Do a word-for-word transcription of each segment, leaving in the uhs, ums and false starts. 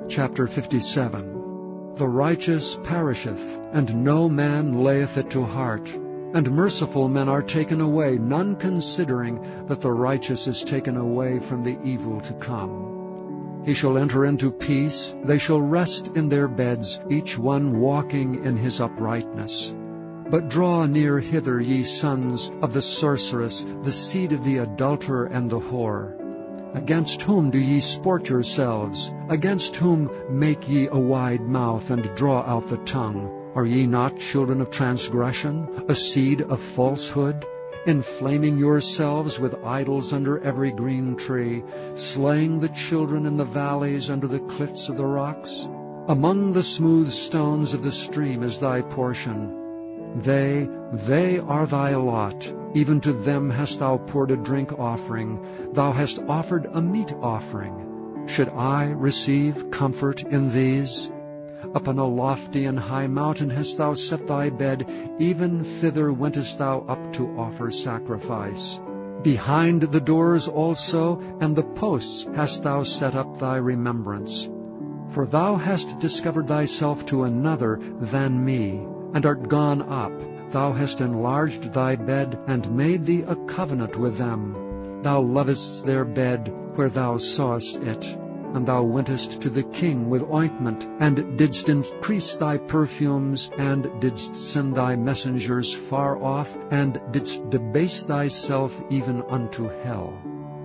Chapter fifty-seven. The righteous perisheth, and no man layeth it to heart. And merciful men are taken away, none considering that the righteous is taken away from the evil to come. He shall enter into peace, they shall rest in their beds, each one walking in his uprightness. But draw near hither, ye sons of the sorceress, the seed of the adulterer and the whore. Against whom do ye sport yourselves? Against whom make ye a wide mouth, and draw out the tongue? Are ye not children of transgression, a seed of falsehood? Inflaming yourselves with idols under every green tree, slaying the children in the valleys under the cliffs of the rocks? Among the smooth stones of the stream is thy portion. They, they are thy lot. Even to them hast thou poured a drink offering. Thou hast offered a meat offering. Should I receive comfort in these? Upon a lofty and high mountain hast thou set thy bed. Even thither wentest thou up to offer sacrifice. Behind the doors also and the posts hast thou set up thy remembrance. For thou hast discovered thyself to another than me, and art gone up. Thou hast enlarged thy bed, and made thee a covenant with them. Thou lovest their bed where thou sawest it. And thou wentest to the king with ointment, and didst increase thy perfumes, and didst send thy messengers far off, and didst debase thyself even unto hell.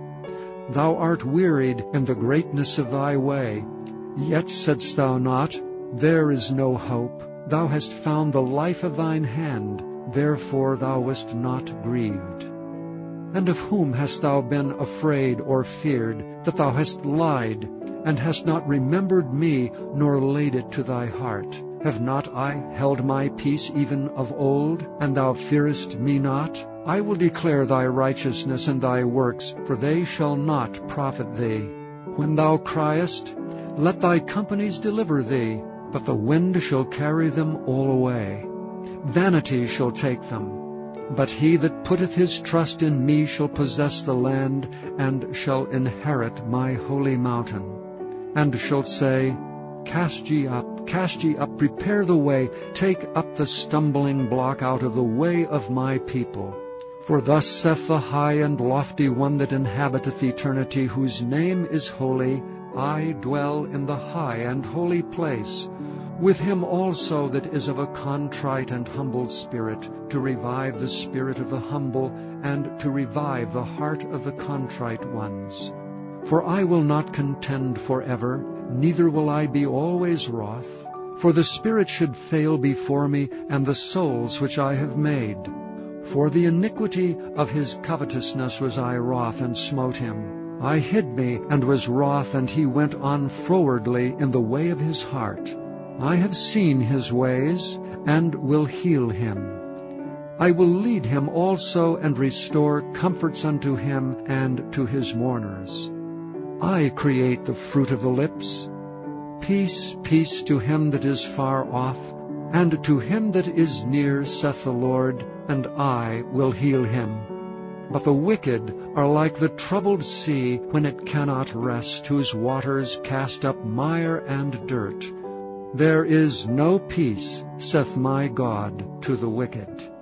Thou art wearied in the greatness of thy way. Yet saidst thou not, There is no hope. Thou hast found the life of thine hand, therefore thou wast not grieved. And of whom hast thou been afraid or feared, that thou hast lied, and hast not remembered me, nor laid it to thy heart? Have not I held my peace even of old, and thou fearest me not? I will declare thy righteousness and thy works, for they shall not profit thee. When thou criest, let thy companies deliver thee, but the wind shall carry them all away. Vanity shall take them. But he that putteth his trust in me shall possess the land, and shall inherit my holy mountain. And shall say, Cast ye up, cast ye up, prepare the way, take up the stumbling block out of the way of my people. For thus saith the high and lofty one that inhabiteth eternity, whose name is holy, I dwell in the high and holy place, with him also that is of a contrite and humble spirit, to revive the spirit of the humble, and to revive the heart of the contrite ones. For I will not contend forever, neither will I be always wroth. For the spirit should fail before me, and the souls which I have made. For the iniquity of his covetousness was I wroth, and smote him. I hid me, and was wroth, and he went on frowardly in the way of his heart. I have seen his ways, and will heal him. I will lead him also, and restore comforts unto him, and to his mourners. I create the fruit of the lips. Peace, peace to him that is far off, and to him that is near, saith the Lord, and I will heal him. But the wicked are like the troubled sea, when it cannot rest, whose waters cast up mire and dirt. There is no peace, saith my God, to the wicked.